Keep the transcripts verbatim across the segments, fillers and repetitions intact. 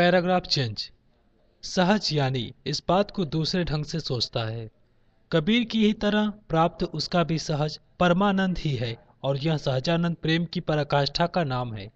Paragraph change. सहज यानी इस बात को दूसरे ढंग से सोचता है। कबीर की ही तरह प्राप्त उसका भी सहज परमानंद ही है और यह सहजानंद प्रेम की पराकाष्ठा का नाम है।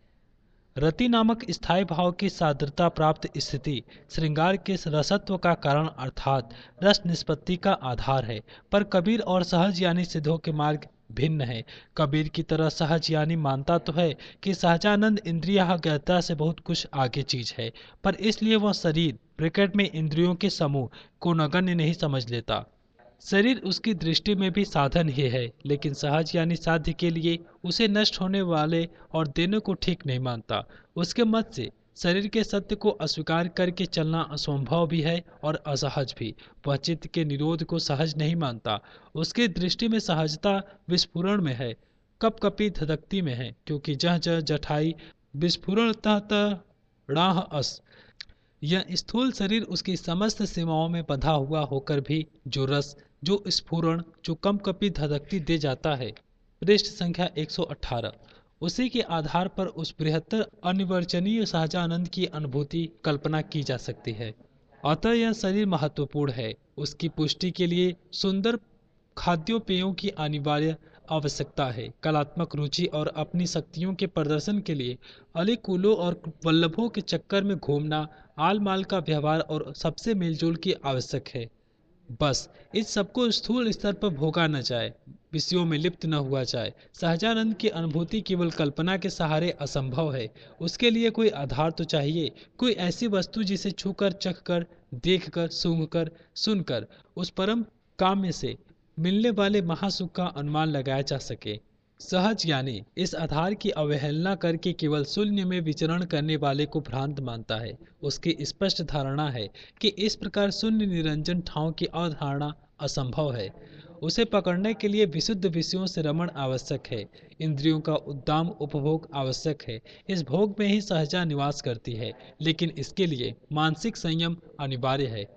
रति नामक स्थायी भाव की सादृता प्राप्त स्थिति श्रृंगार के रसत्व का कारण अर्थात रस निष्पत्ति का आधार है। पर कबीर और सहज यानी सिद्धों के मार्ग भिन्न है। कबीर की तरह सहज यानी मानता तो है कि सहजानंद इंद्रिया ज्ञाता से बहुत कुछ आगे चीज है, पर इसलिए वह शरीर ब्रैकेट में इंद्रियों के समूह को नगण्य नहीं समझ लेता। शरीर उसकी दृष्टि में भी साधन ही है, लेकिन सहज यानी साध्य के लिए उसे नष्ट होने वाले और देने को ठीक नहीं मानता। उसके मत से शरीर के सत्य को अस्वीकार करके चलना असंभव भी है और असहज भी। वह चित्त के निरोध को सहज नहीं मानता। उसकी दृष्टि में सहजता विस्फुरण में है, कप कपी धधकती में है, क्योंकि जह जह जठाई विस्फुरण तह तह राह अस। यह स्थूल शरीर उसकी समस्त सीमाओं में बंधा हुआ होकर भी जो रस, जो स्फुरण, जो कम कपी धधकती दे जाता है। पृष्ठ संख्या एक सौ अठारह। उसी के आधार पर उस बृहत्तर अनिवर्चनीय सहजानंद की अनुभूति कल्पना की जा सकती है। अतः यह शरीर महत्वपूर्ण है। उसकी पुष्टि के लिए सुंदर खाद्योपेयों की अनिवार्य आवश्यकता है। कलात्मक रुचि और अपनी शक्तियों के प्रदर्शन के लिए अलिकुलों और वल्लभों के चक्कर में घूमना, आल माल का व्यवहार और सबसे मेलजोल की आवश्यक है। बस इस सबको स्थूल स्तर पर भोगा न जाए, विषयों में लिप्त न हुआ जाए। सहजानंद की अनुभूति केवल कल्पना के सहारे असंभव है। उसके लिए कोई आधार तो चाहिए, कोई ऐसी वस्तु जिसे छूकर, चखकर, देखकर, सूंघकर, सुनकर उस परम काम्य से मिलने वाले महासुख का अनुमान लगाया जा सके। सहज यानी इस आधार की अवहेलना करके केवल शून्य में विचरण करने वाले को भ्रांत मानता है। उसकी स्पष्ट धारणा है कि इस प्रकार शून्य निरंजन ठाव की अवधारणा असंभव है। उसे पकड़ने के लिए विशुद्ध विषयों से रमण आवश्यक है, इंद्रियों का उद्दाम उपभोग आवश्यक है। इस भोग में ही सहजा निवास करती है, लेकिन इसके लिए मानसिक संयम अनिवार्य है।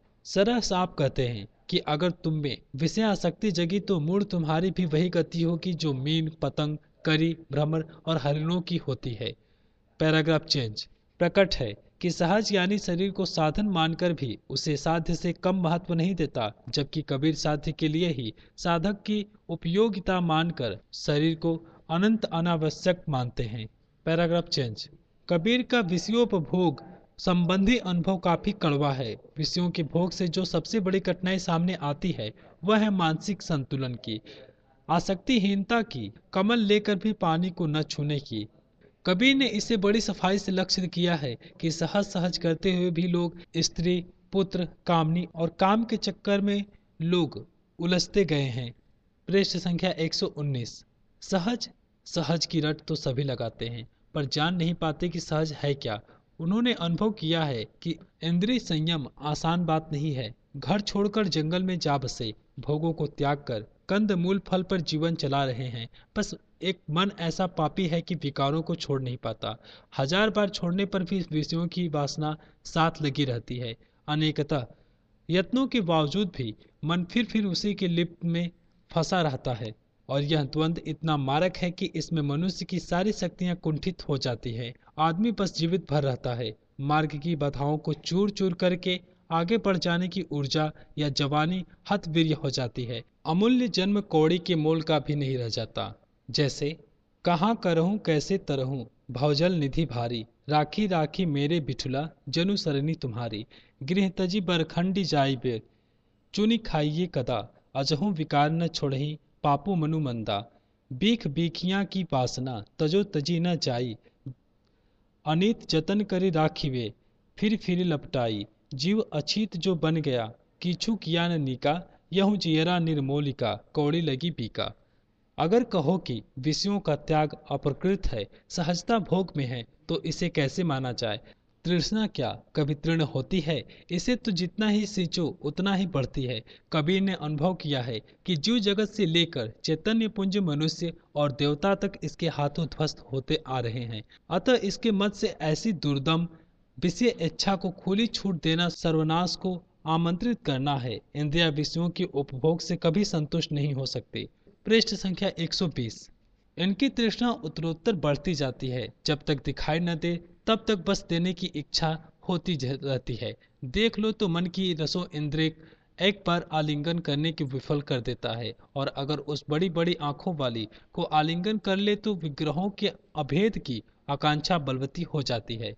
सरह साहब कहते हैं कि अगर तुम में विषय आसक्ति जगी तो मूड तुम्हारी भी वही गति होगी जो मीन, पतंग, करी, भ्रमर और हरिणों की होती है। Paragraph change. प्रकट है कि सहज यानी शरीर को साधन मानकर भी उसे साध्य से कम महत्व नहीं देता, जबकि कबीर साध्य के लिए ही साधक की उपयोगिता मानकर शरीर को अनंत अनावश्यक मानते हैं। Paragraph change. कबीर का विषयोपभोग संबंधी अनुभव काफी कड़वा है। विषयों के भोग से जो सबसे बड़ी कठिनाई सामने आती है वह है मानसिक संतुलन की, आसक्तिहीनता की, कमल लेकर भी पानी को न छूने की। कबीर ने इसे बड़ी सफाई से लक्ष्य किया है कि सहज सहज करते हुए भी लोग स्त्री, पुत्र, कामनी और काम के चक्कर में लोग उलझते गए हैं। पृष्ठ संख्या एक सौ उन्नीस। सहज सहज की रट तो सभी लगाते हैं, पर जान नहीं पाते कि सहज है क्या। उन्होंने अनुभव किया है कि इंद्रिय संयम आसान बात नहीं है। घर छोड़कर जंगल में जा बसे, भोगों को त्याग कर कंद मूल फल पर जीवन चला रहे हैं। बस एक मन ऐसा पापी है कि विकारों को छोड़ नहीं पाता। हजार बार छोड़ने पर भी विषयों की वासना साथ लगी रहती है। अनेकतः यत्नों के बावजूद भी मन फिर फिर उसी के लिप्त में फंसा रहता है, और यह द्वंद्व इतना मारक है कि इसमें मनुष्य की सारी शक्तियां कुंठित हो जाती है। आदमी बस जीवित भर रहता है। मार्ग की बाधाओं को चूर चूर करके आगे बढ़ जाने की ऊर्जा या जवानी हतवीर्य हो जाती है। अमूल्य जन्म कौड़ी के मोल का भी नहीं रह जाता। जैसे कहाँ करहूँ कैसे तरहूँ, भवजल निधि भारी, राखी राखी मेरे बिठुला, जनु सरनी तुम्हारी। गृह तजी बरखंडी जाई बेर, चुनी खाइये कदा, अजहूँ विकार न छोड़ही, पापू मनु मंदा। बीख बीखियाँ की वासना, तजो तजी न जाई, अनित जतन करी राखिवे, फिर फिर लपटाई। जीव अछीत जो बन गया, किछु किया न निका, यहूँ जियरा निर्मोलिका, कौड़ी लगी बीका। अगर कहो कि विषयों का त्याग अप्रकृत है, सहजता भोग में है, तो इसे कैसे माना जाए। तृष्णा क्या कभी तृण होती है? इसे तो जितना ही सींचो उतना ही बढ़ती है। कबीर ने अनुभव किया है कि जीव जगत से लेकर चैतन्य पुंज मनुष्य और देवता तक इसके हाथों ध्वस्त होते आ रहे हैं। अतः इसके मत से ऐसी दुर्दम विषय इच्छा को खुली छूट देना सर्वनाश को आमंत्रित करना है। इंद्रिया विषयों के उपभोग से कभी संतुष्ट नहीं हो सकती। पृष्ठ संख्या एक सौ बीस। इनकी तृष्णा उत्तरोत्तर बढ़ती जाती है। जब तक दिखाई न दे तब तक बस देने की इच्छा होती ज- रहती है। देख लो तो मन की रसो इंद्रिय एक बार आलिंगन करने की विफल कर देता है, और अगर उस बड़ी बड़ी आंखों वाली को आलिंगन कर ले तो विग्रहों के अभेद की आकांक्षा बलवती हो जाती है।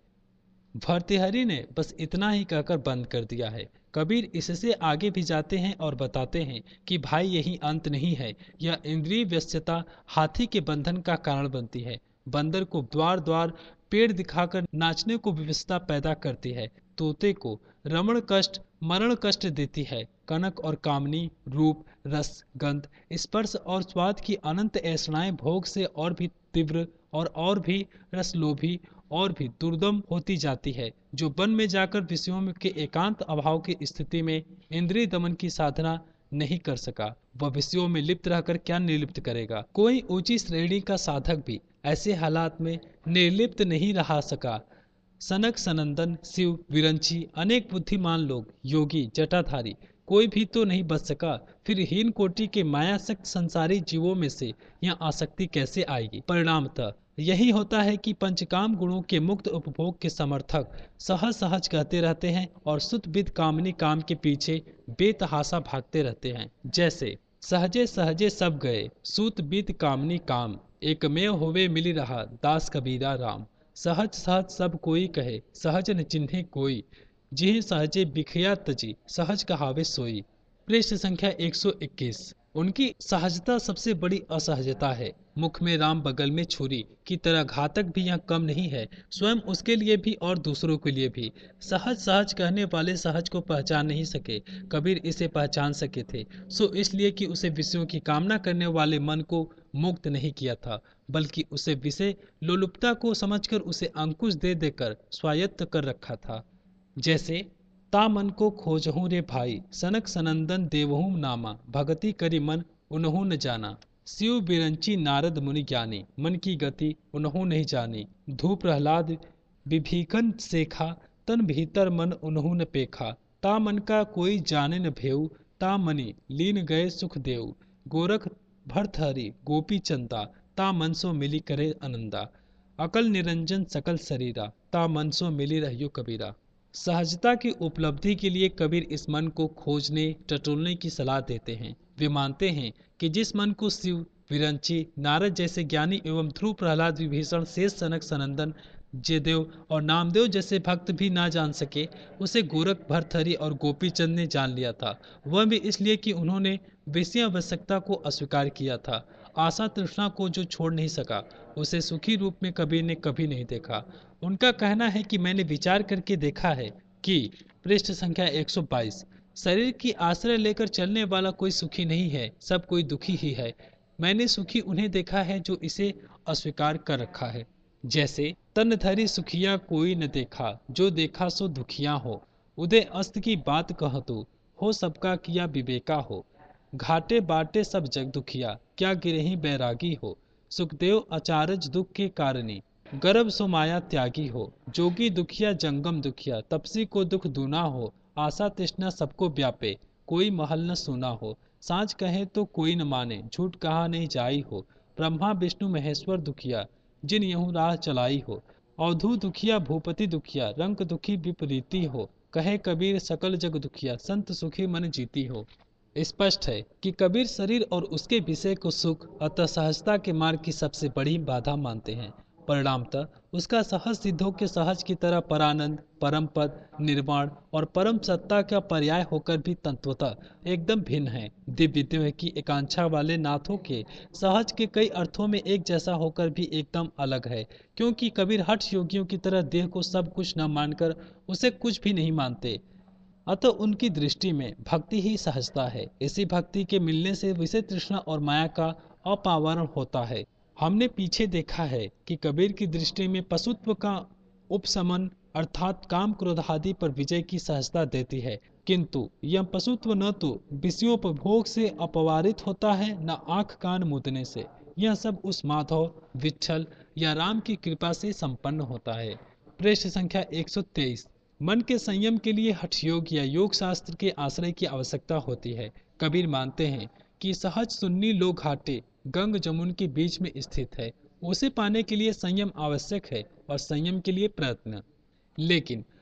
भर्तृहरि ने बस इतना ही कहकर बंद कर दिया है। कबीर इससे आगे भी जाते हैं और बताते हैं कि भाई यही अंत नहीं है। यह इंद्रिय व्यस्तता हाथी के बंधन का कारण बनती है। बंदर को द्वार द्वार पेड़ दिखाकर नाचने को विवशता पैदा करती है। तोते को रमण कष्ट मरण कष्ट देती है। कनक और कामनी रूप रस गंध स्पर्श और स्वाद की अनंत ऐसनाएं भोग से और भी तीव्र और और भी रसलोभी और भी दुर्दम होती जाती है। जो वन में जाकर विषयों में के एकांत अभाव की स्थिति में इंद्रिय दमन की साधना नहीं कर सका, वह विषयों में लिप्त रहकर क्या निर्लिप्त करेगा। कोई ऊंची श्रेणी का साधक भी ऐसे हालात में निर्लिप्त नहीं रहा सका। सनक सनंदन शिव विरंची अनेक बुद्धिमान लोग योगी जटाधारी कोई भी तो नहीं बच सका। फिर हीन कोटि के मायासक्त संसारी जीवों में से यह आसक्ति कैसे आएगी। परिणामतः यही होता है कि पंचकाम गुणों के मुक्त उपभोग के समर्थक सहज सहज कहते रहते हैं और सुत विद कामनी काम के पीछे बेतहासा भागते रहते हैं। जैसे सहजे सहजे सब गए सूत बीत कामनी काम, एकमेव होवे मिली रहा दास कबीरा राम। सहज सहज सब कोई कहे सहज न चिन्हे कोई, जिहि सहजे बिखया तजी सहज कहावे सोई। पृष्ठ संख्या एक सौ इक्कीस। उनकी सहजता सबसे बड़ी असहजता है। मुख में राम बगल में छुरी की तरह घातक भी यह कम नहीं है, स्वयं उसके लिए भी और दूसरों के लिए भी। सहज सहज कहने वाले सहज को पहचान नहीं सके, कबीर इसे पहचान सके थे, सो इसलिए कि उसे विषयों की कामना करने वाले मन को मुक्त नहीं किया था, बल्कि उसे विषय लोलुपता को समझकर उसे अंकुश दे देकर स्वायत्त कर रखा था। जैसे ता मन को खोजहूँ रे भाई सनक सनंदन देवहूँ नामा, भगति करी मन उन्हू न जाना। शिव बिरंची नारद मुनि ज्ञानी, मन की गति उन्हू नहीं जानी। धूप प्रहलाद विभीषण सेखा, तन भीतर मन उन्हू न पेखा। ता मन का कोई जाने न भेऊ, ता मनि लीन गए सुख देऊ। गोरख भर्तहरि गोपी चंदा, ता मन सो मिली करे आनंदा। अकल निरंजन सकल शरीरा, ता मन सो मिली रहियो कबीरा। सहजता की उपलब्धि के लिए कबीर इस मन को खोजने टटोलने की सलाह देते हैं। वे मानते हैं कि जिस मन को शिव विरंची नारद जैसे ज्ञानी एवं ध्रुव प्रहलाद विभीषण शेष सनक सनंदन जयदेव और नामदेव जैसे भक्त भी ना जान सके, उसे गोरख भर्तहरि और गोपीचंद ने जान लिया था। वह भी इसलिए कि उन्होंने विषय आवश्यकता को अस्वीकार किया था। आशा तृष्णा को जो छोड़ नहीं सका, उसे सुखी रूप में कबीर ने कभी नहीं देखा। उनका कहना है कि मैंने विचार करके देखा है कि पृष्ठ संख्या एक सौ बाईस, शरीर की आश्रय लेकर चलने वाला कोई सुखी नहीं है, सब कोई दुखी ही है। मैंने सुखी उन्हें देखा है जो इसे अस्वीकार कर रखा है। जैसे तन धरी सुखिया कोई न देखा, जो देखा सो दुखिया हो। उदय अस्त की बात कह तो, हो सबका किया विवेका हो। घाटे बाटे सब जग दुखिया, क्या गिरही बैरागी हो। सुखदेव अचारज दुख के कारणी, गर्भ सो माया त्यागी हो। जोगी दुखिया जंगम दुखिया, तपसी को दुख दूना हो। आशा तृष्णा सबको व्यापे, कोई महल न सुना हो। साँच कहे तो कोई न माने, झूठ कहा नहीं जाई हो। ब्रह्मा विष्णु महेश्वर दुखिया, जिन यहूँ राह चलाई हो। अवधू दुखिया भूपति दुखिया, रंक दुखी विपरीती हो। कहे कबीर सकल जग दुखिया, संत सुखी मन जीती हो। स्पष्ट है कि कबीर शरीर और उसके विषय को सुख अतः सहजता के मार्ग की सबसे बड़ी बाधा मानते हैं। परिणामतः उसका सहज सिद्धों के सहज की तरह परानंद परम पद निर्वाण और परम सत्ता का पर्याय होकर भी तत्वतः एकदम भिन्न है। दिव्य देह की एकांक्षा वाले नाथों के सहज के कई अर्थों में एक जैसा होकर भी एकदम अलग है, क्योंकि कबीर हठ योगियों की तरह देह को सब कुछ न मानकर उसे कुछ भी नहीं मानते। अतः उनकी दृष्टि में भक्ति ही सहजता है। इसी भक्ति के मिलने से विषय तृष्णा और माया का अपावरण होता है। हमने पीछे देखा है कि कबीर की दृष्टि में पशुत्व का उपशमन अर्थात काम क्रोध आदि पर विजय की सहजता देती है, किंतु यह पशुत्व न तो विषयोपभोग से अपवारित होता है न आंख कान मूंदने से। यह सब उस माधव विठल या राम की कृपा से संपन्न होता है। पृष्ठ संख्या एक सौ तेईस। मन के संयम के लिए हठ योग या योग शास्त्र के आश्रय की आवश्यकता होती है। कबीर मानते हैं कि सहज सुन्नी लो घाटे गंग जमुन के बीच में स्थित है, उसे पाने के लिए संयम आवश्यक है और संयम के लिए प्रयत्न। लेकिन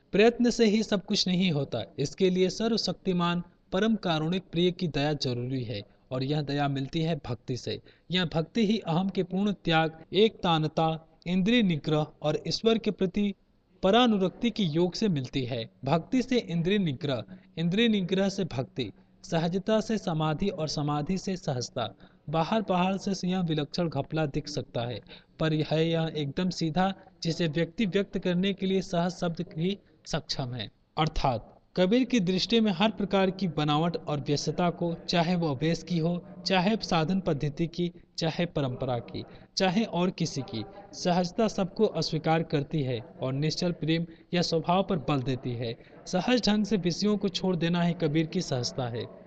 प्रयत्न से ही सब कुछ नहीं होता, इसके लिए सर्वशक्तिमान परम कारुणिक प्रिय की दया जरूरी है, और यह दया मिलती है भक्ति से। यह भक्ति ही अहम के पूर्ण त्याग, एक तानता, इंद्रिय निग्रह और ईश्वर के प्रति परानुरक्ति की योग से मिलती है। भक्ति से इंद्रिय निग्रह, इंद्रिय निग्रह से भक्ति, सहजता से समाधि और समाधि से सहजता। बाहर बाहर से यह विलक्षण घपला दिख सकता है, पर यह यह एकदम सीधा, जिसे व्यक्ति व्यक्त करने के लिए सहज शब्द ही सक्षम है। अर्थात कबीर की दृष्टि में हर प्रकार की बनावट और व्यस्तता को, चाहे वह वेश की हो, चाहे साधन पद्धति की, चाहे परंपरा की, चाहे और किसी की, सहजता सबको अस्वीकार करती है और निश्चल प्रेम या स्वभाव पर बल देती है। सहज ढंग से विषयों को छोड़ देना ही कबीर की सहजता है।